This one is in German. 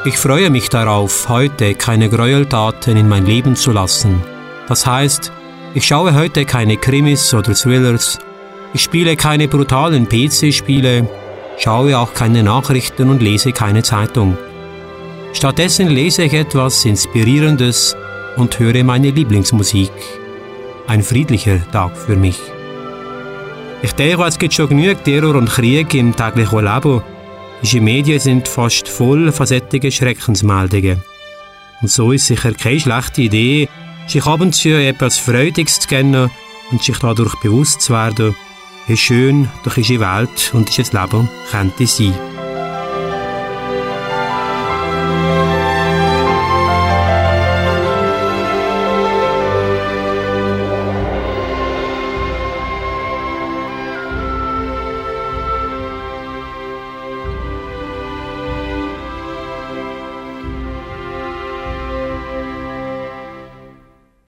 Ich freue mich darauf, heute keine Gräueltaten in mein Leben zu lassen. Das heißt, ich schaue heute keine Krimis oder Thrillers, ich spiele keine brutalen PC-Spiele, schaue auch keine Nachrichten und lese keine Zeitung. Stattdessen lese ich etwas Inspirierendes und höre meine Lieblingsmusik. Ein friedlicher Tag für mich. Ich denke, es gibt schon genug Terror und Krieg im täglichen Leben. Unsere Medien sind fast voll von solchen Schreckensmeldungen. Und so ist sicher keine schlechte Idee, sich ab und zu etwas Freudiges zu gönnen und sich dadurch bewusst zu werden, wie schön doch unsere Welt und unser Leben könnte sein.